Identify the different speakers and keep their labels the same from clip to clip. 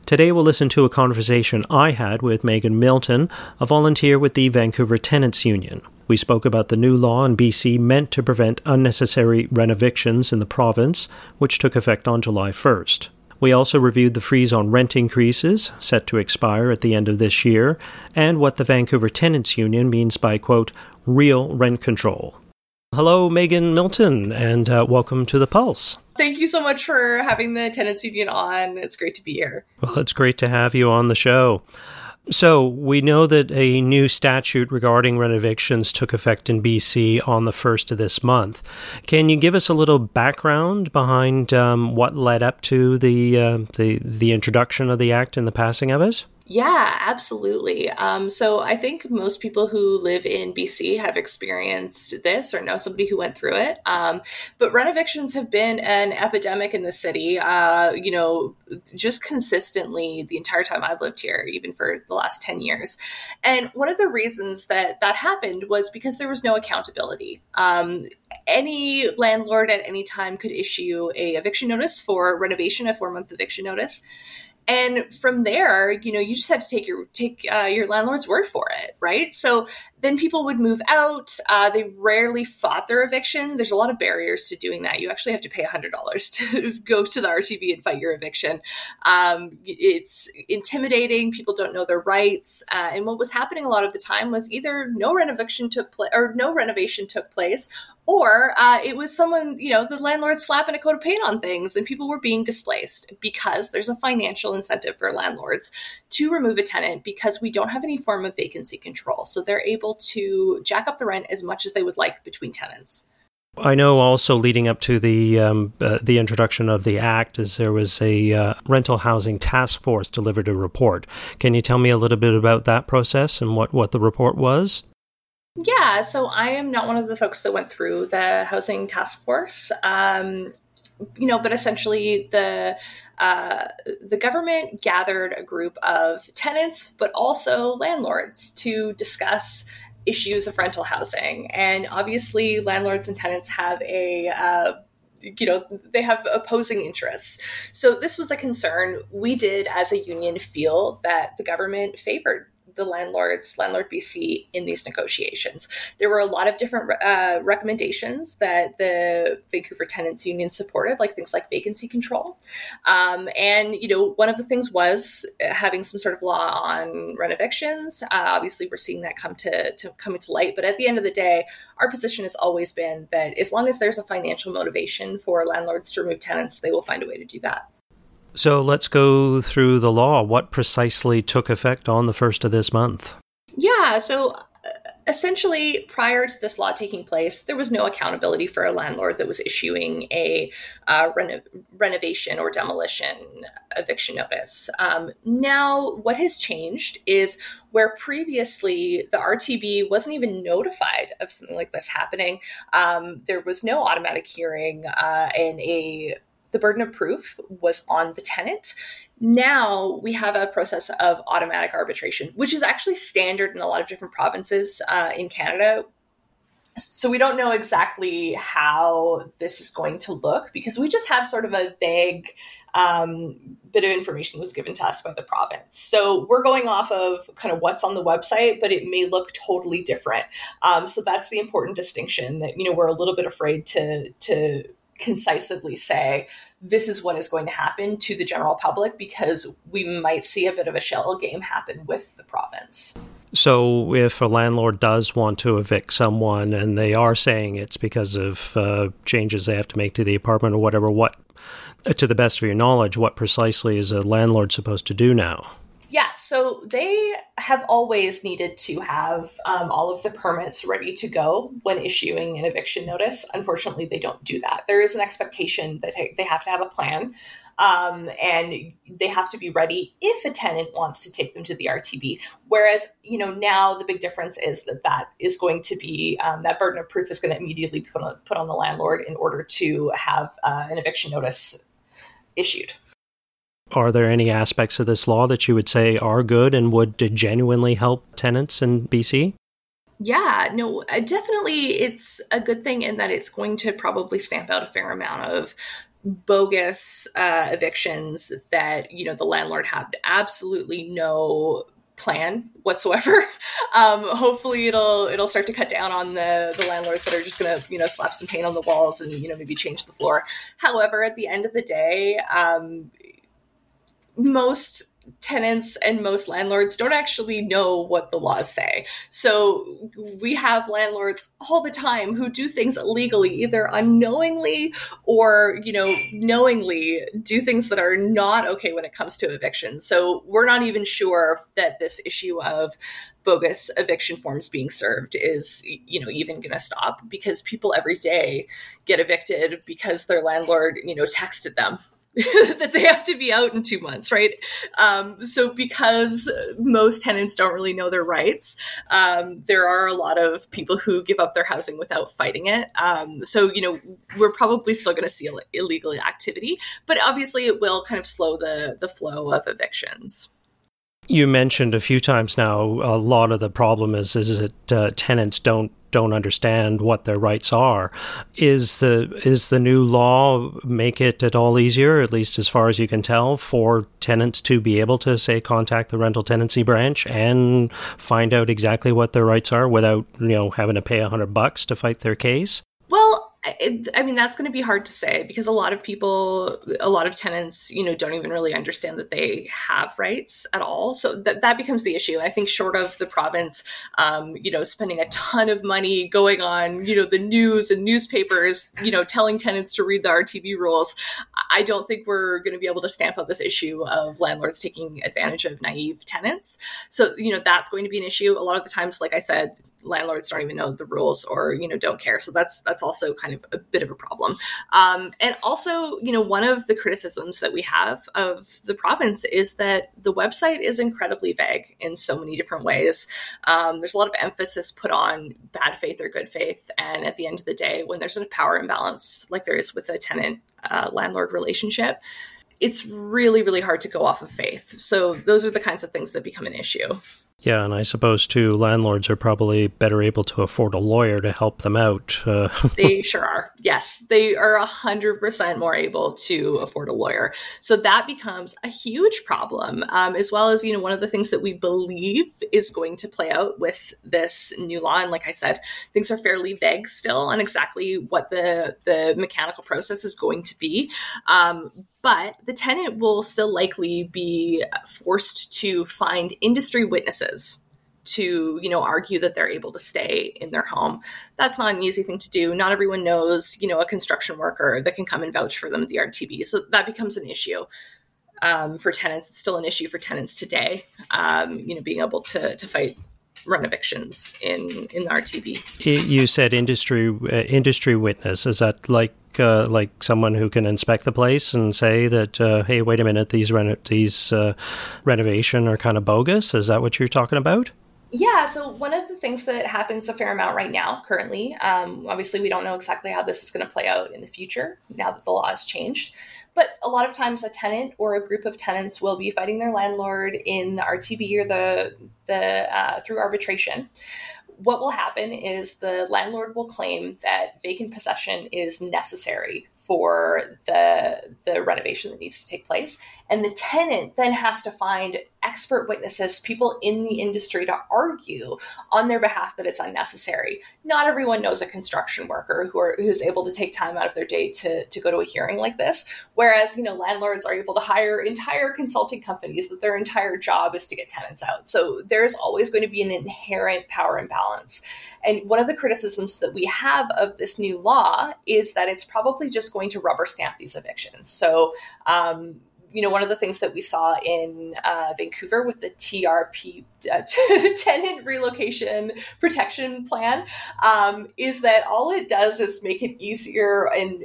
Speaker 1: Today we'll listen to a conversation I had with Megan Milton, a volunteer with the Vancouver Tenants Union. We spoke about the new law in BC meant to prevent unnecessary rent-evictions in the province, which took effect on July 1st. We also reviewed the freeze on rent increases, set to expire at the end of this year, and what the Vancouver Tenants Union means by, quote, real rent control. Hello, Megan Milton, and welcome to The Pulse.
Speaker 2: Thank you so much for having the Tenants Union on. It's great to be here.
Speaker 1: Well, it's great to have you on the show. So, we know that a new statute regarding rent evictions took effect in BC on the 1st of this month. Can you give us a little background behind what led up to the introduction of the Act and the passing of it?
Speaker 2: Yeah, absolutely. So I think most people who live in BC have experienced this or know somebody who went through it. But rent evictions have been an epidemic in the city, just consistently the entire time I've lived here, even for the last 10 years. And one of the reasons that happened was because there was no accountability. Any landlord at any time could issue a eviction notice for renovation, a 4-month eviction notice. And from there, you just had to take your landlord's word for it, right? So then people would move out. They rarely fought their eviction. There's a lot of barriers to doing that. You actually have to pay $100 to go to the RTB and fight your eviction. It's intimidating. People don't know their rights. And what was happening a lot of the time was either no renovation took place, or it was someone, the landlord slapping a coat of paint on things and people were being displaced because there's a financial incentive for landlords to remove a tenant because we don't have any form of vacancy control. So they're able to jack up the rent as much as they would like between tenants.
Speaker 1: I know also leading up to the introduction of the Act is there was a rental housing task force delivered a report. Can you tell me a little bit about that process and what the report was?
Speaker 2: Yeah, so I am not one of the folks that went through the housing task force, but essentially the government gathered a group of tenants, but also landlords to discuss issues of rental housing. And obviously landlords and tenants have they have opposing interests. So this was a concern. We did as a union feel that the government favored the Landlord BC in these negotiations. There were a lot of different recommendations that the Vancouver Tenants Union supported, like things like vacancy control. And one of the things was having some sort of law on rent evictions. Obviously, we're seeing that come into light. But at the end of the day, our position has always been that as long as there's a financial motivation for landlords to remove tenants, they will find a way to do that.
Speaker 1: So let's go through the law. What precisely took effect on the 1st of this month?
Speaker 2: Yeah, so essentially, prior to this law taking place, there was no accountability for a landlord that was issuing a renovation or demolition eviction notice. Now, what has changed is where previously the RTB wasn't even notified of something like this happening. There was no automatic hearing the burden of proof was on the tenant. Now we have a process of automatic arbitration, which is actually standard in a lot of different provinces in Canada. So we don't know exactly how this is going to look because we just have sort of a vague bit of information that was given to us by the province. So we're going off of kind of what's on the website, but it may look totally different. So that's the important distinction that, we're a little bit afraid to concisely say this is what is going to happen to the general public because we might see a bit of a shell game happen with the province.
Speaker 1: So if a landlord does want to evict someone and they are saying it's because of changes they have to make to the apartment or whatever, to the best of your knowledge, what precisely is a landlord supposed to do now?
Speaker 2: Yeah, so they have always needed to have all of the permits ready to go when issuing an eviction notice. Unfortunately, they don't do that. There is an expectation that they have to have a plan and they have to be ready if a tenant wants to take them to the RTB. Whereas, now the big difference is that is going to be that burden of proof is going to immediately be put on the landlord in order to have an eviction notice issued.
Speaker 1: Are there any aspects of this law that you would say are good and would genuinely help tenants in BC?
Speaker 2: Yeah, no, definitely it's a good thing in that it's going to probably stamp out a fair amount of bogus evictions that, the landlord had absolutely no plan whatsoever. Hopefully it'll start to cut down on the landlords that are just going to, slap some paint on the walls and, maybe change the floor. However, at the end of the day, most tenants and most landlords don't actually know what the laws say. So we have landlords all the time who do things illegally, either unknowingly or, knowingly do things that are not okay when it comes to eviction. So we're not even sure that this issue of bogus eviction forms being served is, even going to stop, because people every day get evicted because their landlord, texted them that they have to be out in 2 months, right? So because most tenants don't really know their rights, there are a lot of people who give up their housing without fighting it. So, we're probably still going to see illegal activity, but obviously it will kind of slow the flow of evictions.
Speaker 1: You mentioned a few times now, a lot of the problem is that tenants don't understand what their rights are. Is the new law make it at all easier, at least as far as you can tell, for tenants to be able to, say, contact the rental tenancy branch and find out exactly what their rights are without, having to pay $100 to fight their case?
Speaker 2: Well, that's going to be hard to say, because a lot of tenants, don't even really understand that they have rights at all. So that becomes the issue. I think short of the province, spending a ton of money going on, the news and newspapers, telling tenants to read the RTB rules, I don't think we're going to be able to stamp out this issue of landlords taking advantage of naive tenants. So, that's going to be an issue. A lot of the times, like I said, landlords don't even know the rules or, don't care. So that's also kind of a bit of a problem. And also, one of the criticisms that we have of the province is that the website is incredibly vague in so many different ways. There's a lot of emphasis put on bad faith or good faith. And at the end of the day, when there's a power imbalance, like there is with a tenant landlord relationship, it's really, really hard to go off of faith. So those are the kinds of things that become an issue.
Speaker 1: Yeah, and I suppose, too, landlords are probably better able to afford a lawyer to help them out.
Speaker 2: They sure are. Yes, they are 100% more able to afford a lawyer. So that becomes a huge problem, as well as, one of the things that we believe is going to play out with this new law. And like I said, things are fairly vague still on exactly what the mechanical process is going to be. But the tenant will still likely be forced to find industry witnesses to, argue that they're able to stay in their home. That's not an easy thing to do. Not everyone knows, a construction worker that can come and vouch for them at the RTB. So that becomes an issue for tenants. It's still an issue for tenants today, being able to fight rent evictions in the RTB.
Speaker 1: You said industry witness. Is that like someone who can inspect the place and say that, hey, wait a minute, these renovation are kind of bogus? Is that what you're talking about?
Speaker 2: Yeah, so one of the things that happens a fair amount right now, currently, obviously we don't know exactly how this is going to play out in the future now that the law has changed. But a lot of times a tenant or a group of tenants will be fighting their landlord in the RTB or the through arbitration. What will happen is the landlord will claim that vacant possession is necessary for the renovation that needs to take place. And the tenant then has to find expert witnesses, people in the industry, to argue on their behalf that it's unnecessary. Not everyone knows a construction worker who's able to take time out of their day to go to a hearing like this. Whereas, landlords are able to hire entire consulting companies that their entire job is to get tenants out. So there's always going to be an inherent power imbalance. And one of the criticisms that we have of this new law is that it's probably just going to rubber stamp these evictions. So, one of the things that we saw in Vancouver with the TRP, Tenant Relocation Protection Plan, is that all it does is make it easier and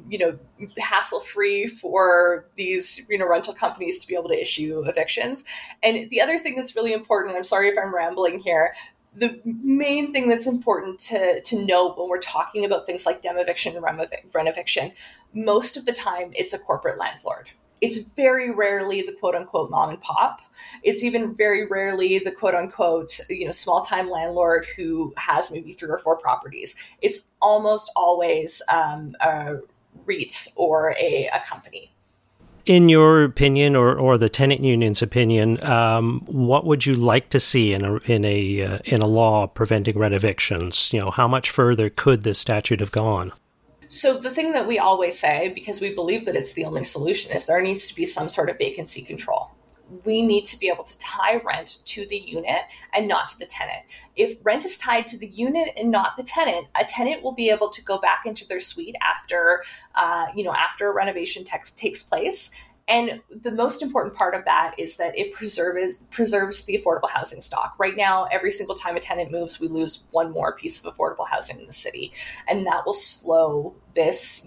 Speaker 2: hassle-free for these, rental companies to be able to issue evictions. And the other thing that's really important, I'm sorry if I'm rambling here, the main thing that's important to note when we're talking about things like dem eviction and rent eviction, most of the time it's a corporate landlord. It's very rarely the quote unquote mom and pop. It's even very rarely the quote unquote, small time landlord who has maybe 3 or 4 properties. It's almost always a REITs or a company.
Speaker 1: In your opinion, or the tenant union's opinion, what would you like to see in a law preventing rent evictions? How much further could this statute have gone?
Speaker 2: So the thing that we always say, because we believe that it's the only solution, is there needs to be some sort of vacancy control. We need to be able to tie rent to the unit and not to the tenant. If rent is tied to the unit and not the tenant, a tenant will be able to go back into their suite after a renovation takes place. And the most important part of that is that it preserves the affordable housing stock. Right now, every single time a tenant moves, we lose one more piece of affordable housing in the city. And that will slow this,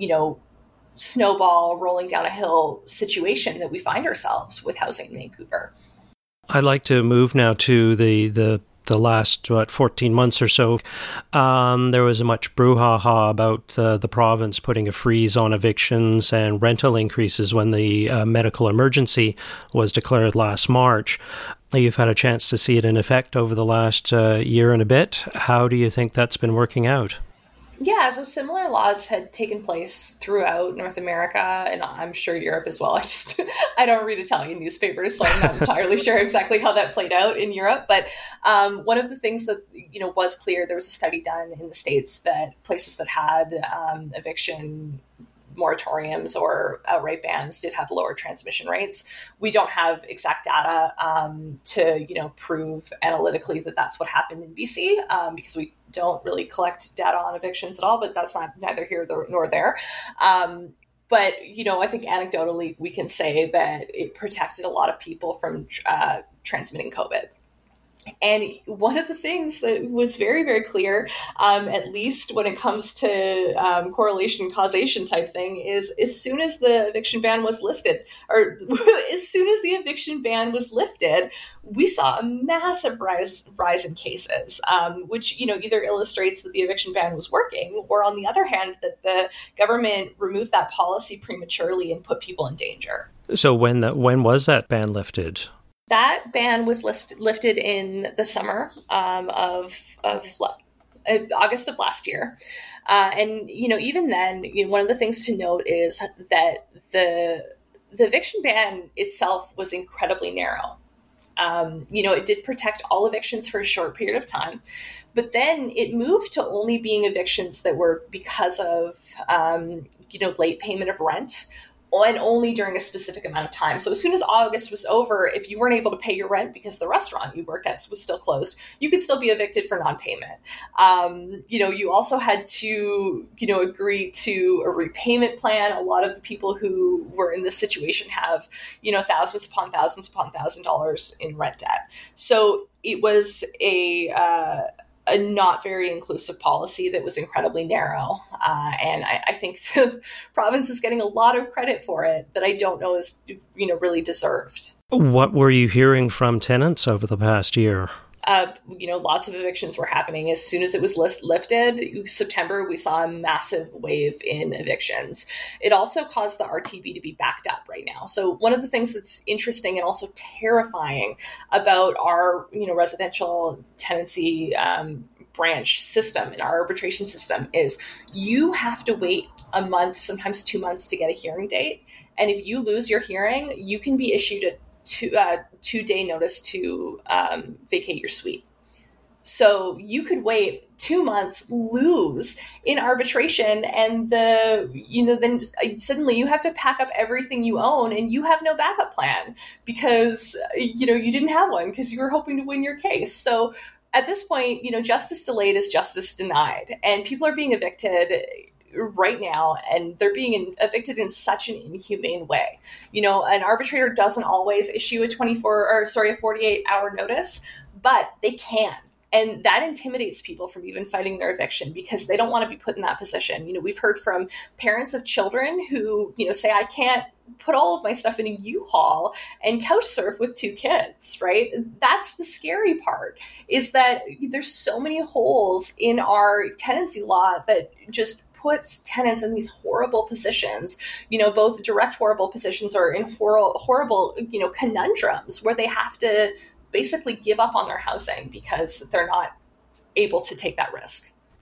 Speaker 2: snowball rolling down a hill situation that we find ourselves with housing in Vancouver.
Speaker 1: I'd like to move now to the last 14 months or so. There was a much brouhaha about the province putting a freeze on evictions and rental increases when the medical emergency was declared last March. You've had a chance to see it in effect over the last year and a bit. How do you think that's been working out?
Speaker 2: Yeah, so similar laws had taken place throughout North America, and I'm sure Europe as well. I don't read Italian newspapers, so I'm not entirely sure exactly how that played out in Europe. But one of the things that was clear, there was a study done in the States that places that had eviction moratoriums or outright bans did have lower transmission rates. We don't have exact data to prove analytically that that's what happened in BC because we don't really collect data on evictions at all, but that's neither here nor there. But, I think anecdotally we can say that it protected a lot of people from transmitting COVID. And one of the things that was very, very clear, at least when it comes to correlation causation type thing, is as soon as the eviction ban was lifted, we saw a massive rise in cases, which either illustrates that the eviction ban was working, or on the other hand, that the government removed that policy prematurely and put people in danger.
Speaker 1: So when was that ban lifted?
Speaker 2: That ban was lifted in the summer of August of last year. And, even then, one of the things to note is that the eviction ban itself was incredibly narrow. It did protect all evictions for a short period of time, but then it moved to only being evictions that were because of, late payment of rent, and only during a specific amount of time. So as soon as August was over, if you weren't able to pay your rent because the restaurant you worked at was still closed, you could still be evicted for non-payment. You also had to, agree to a repayment plan. A lot of the people who were in this situation have, thousands upon $1,000 in rent debt. So it was a not very inclusive policy that was incredibly narrow. And I think the province is getting a lot of credit for it that I don't know is, really deserved.
Speaker 1: What were you hearing from tenants over the past year?
Speaker 2: Lots of evictions were happening. As soon as it was lifted, September, we saw a massive wave in evictions. It also caused the RTB to be backed up right now. So one of the things that's interesting and also terrifying about our, residential tenancy branch system and our arbitration system is you have to wait a month, sometimes 2 months to get a hearing date. And if you lose your hearing, you can be issued a 2-day notice to vacate your suite. So you could wait 2 months, lose in arbitration, and then suddenly you have to pack up everything you own, and you have no backup plan because you didn't have one because you were hoping to win your case. So at this point, justice delayed is justice denied, and people are being evicted right now, and they're being evicted in such an inhumane way. An arbitrator doesn't always issue a 48-hour notice, but they can. And that intimidates people from even fighting their eviction because they don't want to be put in that position. We've heard from parents of children who, say, I can't put all of my stuff in a U-Haul and couch surf with 2 kids, right? That's the scary part, is that there's so many holes in our tenancy law that just puts tenants in these horrible positions, both direct horrible positions or in horrible, conundrums where they have to basically give up on their housing because they're not able to take that risk.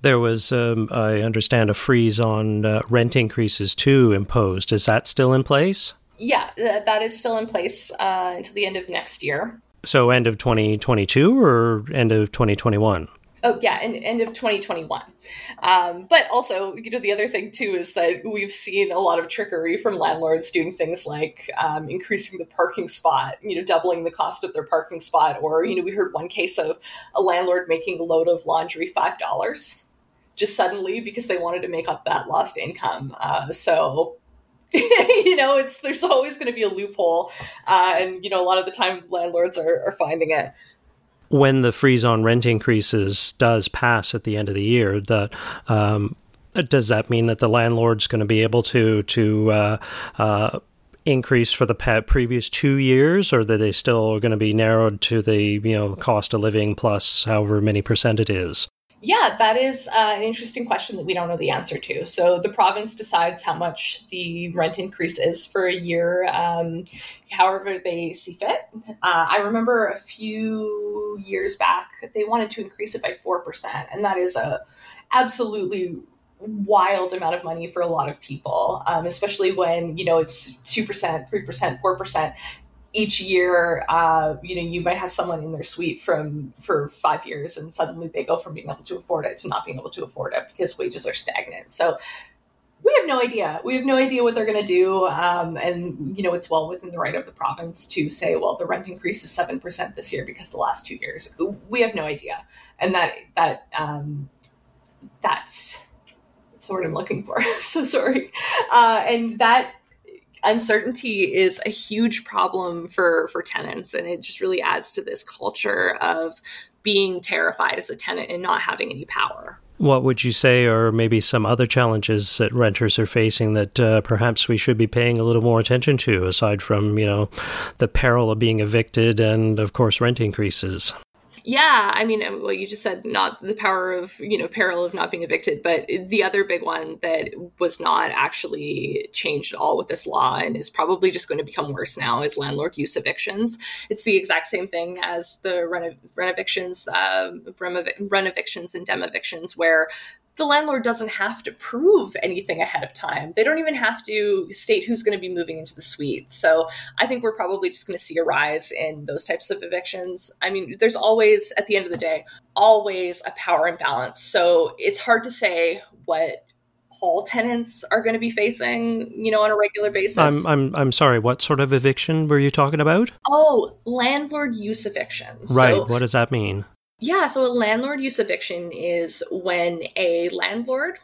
Speaker 1: There was, I understand, a freeze on rent increases too imposed. Is that still in place?
Speaker 2: Yeah, that is still in place until the end of next year.
Speaker 1: So end of 2022 or end of 2021?
Speaker 2: Oh, yeah, end of 2021. But also, the other thing, too, is that we've seen a lot of trickery from landlords doing things like increasing the parking spot, doubling the cost of their parking spot. Or, we heard one case of a landlord making a load of laundry $5 just suddenly because they wanted to make up that lost income. So there's always going to be a loophole. And, a lot of the time landlords are finding it.
Speaker 1: When the freeze on rent increases does pass at the end of the year, does that mean that the landlord's going to be able to increase for the previous 2 years, or that they still are going to be narrowed to the cost of living plus however many percent it is?
Speaker 2: Yeah, that is an interesting question that we don't know the answer to. So the province decides how much the rent increase is for a year, however they see fit. I remember a few years back, they wanted to increase it by 4%. And that is a absolutely wild amount of money for a lot of people, especially when, it's 2%, 3%, 4%. Each year, you might have someone in their suite for 5 years, and suddenly they go from being able to afford it to not being able to afford it because wages are stagnant. So we have no idea. We have no idea what they're going to do. And, it's well within the right of the province to say, well, the rent increase is 7% this year because the last 2 years. We have no idea. And that's the word I'm looking for. I'm so sorry. And that uncertainty is a huge problem for tenants, and it just really adds to this culture of being terrified as a tenant and not having any power.
Speaker 1: What would you say are maybe some other challenges that renters are facing that perhaps we should be paying a little more attention to, aside from, the peril of being evicted and, of course, rent increases?
Speaker 2: Yeah, I mean, well, you just said not the power of, peril of not being evicted, but the other big one that was not actually changed at all with this law and is probably just going to become worse now is landlord use evictions. It's the exact same thing as the rent evictions and dem evictions, where the landlord doesn't have to prove anything ahead of time. They don't even have to state who's going to be moving into the suite. So I think we're probably just going to see a rise in those types of evictions. I mean, there's always, at the end of the day, always a power imbalance. So it's hard to say what all tenants are going to be facing, on a regular basis.
Speaker 1: I'm sorry, what sort of eviction were you talking about?
Speaker 2: Oh, landlord use evictions.
Speaker 1: Right. So, what does that mean?
Speaker 2: Yeah, so a landlord use eviction is when a landlord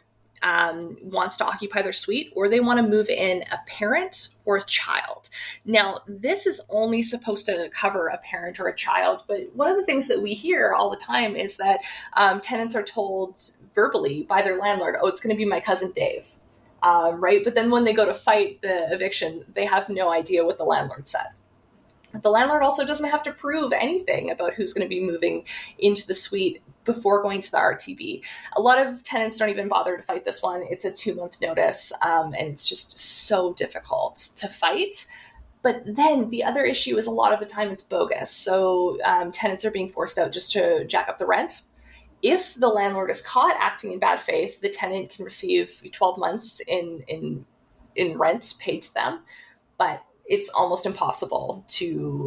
Speaker 2: wants to occupy their suite, or they want to move in a parent or a child. Now, this is only supposed to cover a parent or a child, but one of the things that we hear all the time is that tenants are told verbally by their landlord, oh, it's going to be my cousin Dave, right? But then when they go to fight the eviction, they have no idea what the landlord said. The landlord also doesn't have to prove anything about who's going to be moving into the suite before going to the RTB. A lot of tenants don't even bother to fight this one. It's a 2-month notice, and it's just so difficult to fight. But then the other issue is a lot of the time it's bogus. So tenants are being forced out just to jack up the rent. If the landlord is caught acting in bad faith, the tenant can receive 12 months in rent paid to them. But it's almost impossible to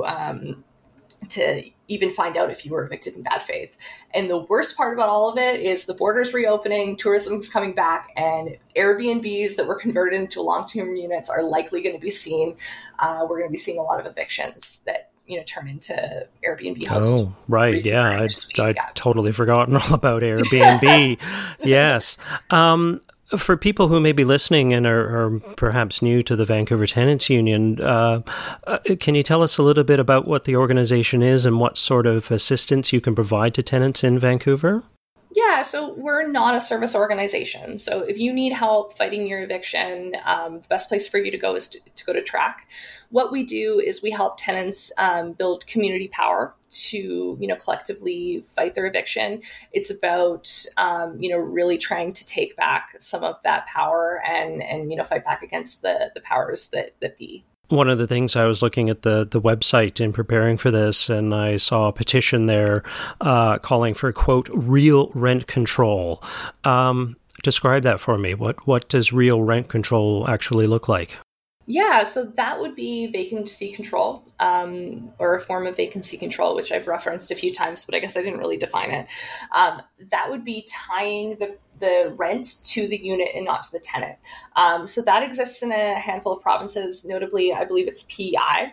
Speaker 2: even find out if you were evicted in bad faith. And the worst part about all of it is the borders reopening, tourism is coming back, and Airbnbs that were converted into long-term units are likely going to be seen. We're going to be seeing a lot of evictions that turn into Airbnb hosts.
Speaker 1: Oh, right. Yeah. I'd totally forgotten all about Airbnb. Yes. For people who may be listening and are perhaps new to the Vancouver Tenants Union, can you tell us a little bit about what the organization is and what sort of assistance you can provide to tenants in Vancouver?
Speaker 2: Yeah, so we're not a service organization. So if you need help fighting your eviction, the best place for you to go is to go to TRAC. What we do is we help tenants build community power to, collectively fight their eviction. It's about, really trying to take back some of that power and fight back against the powers that be.
Speaker 1: One of the things, I was looking at the website in preparing for this, and I saw a petition there calling for, quote, real rent control. Describe that for me. What does real rent control actually look like?
Speaker 2: Yeah, so that would be vacancy control, or a form of vacancy control, which I've referenced a few times, but I guess I didn't really define it. That would be tying the rent to the unit and not to the tenant. So that exists in a handful of provinces, notably, I believe it's PEI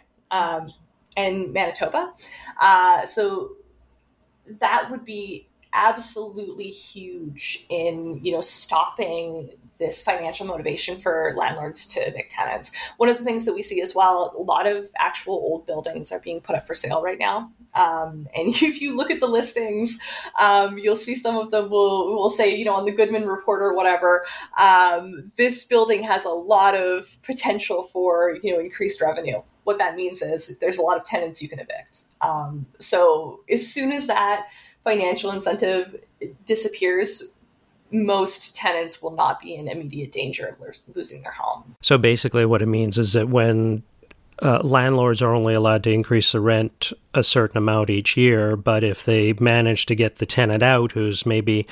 Speaker 2: and Manitoba. So that would be absolutely huge in, stopping this financial motivation for landlords to evict tenants. One of the things that we see as well, a lot of actual old buildings are being put up for sale right now. And if you look at the listings, you'll see some of them will say, on the Goodman Report or whatever, this building has a lot of potential for, increased revenue. What that means is there's a lot of tenants you can evict. So as soon as that financial incentive disappears, most tenants will not be in immediate danger of losing their home.
Speaker 1: So basically what it means is that when landlords are only allowed to increase the rent a certain amount each year, but if they manage to get the tenant out who's maybe...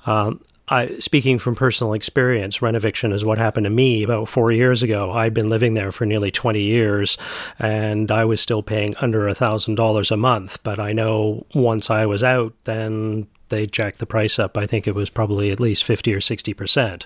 Speaker 1: speaking from personal experience, rent eviction is what happened to me about 4 years ago. I'd been living there for nearly 20 years, and I was still paying under $1,000 a month. But I know once I was out, then they jacked the price up. I think it was probably at least 50 or 60%.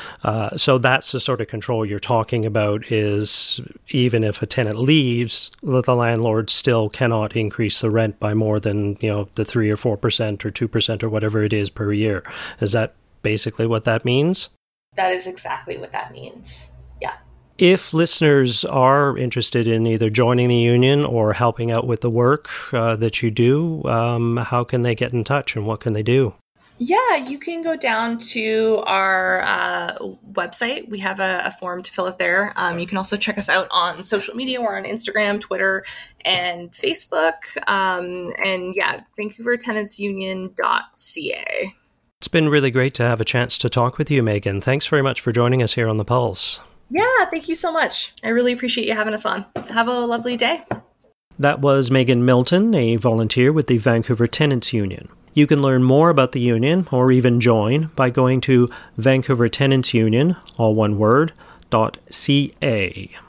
Speaker 1: So that's the sort of control you're talking about, is even if a tenant leaves, the landlord still cannot increase the rent by more than, the 3 or 4% or 2% or whatever it is per year. Is that basically what that means?
Speaker 2: That is exactly what that means. Yeah.
Speaker 1: If listeners are interested in either joining the union or helping out with the work that you do, how can they get in touch and what can they do?
Speaker 2: Yeah, you can go down to our website. We have a form to fill out there. You can also check us out on social media. We're on Instagram, Twitter, and Facebook. And yeah, VancouverTenantsUnion.ca.
Speaker 1: It's been really great to have a chance to talk with you, Megan. Thanks very much for joining us here on The Pulse.
Speaker 2: Yeah, thank you so much. I really appreciate you having us on. Have a lovely day.
Speaker 1: That was Megan Milton, a volunteer with the Vancouver Tenants Union. You can learn more about the union or even join by going to VancouverTenantsUnion, all one word, .ca.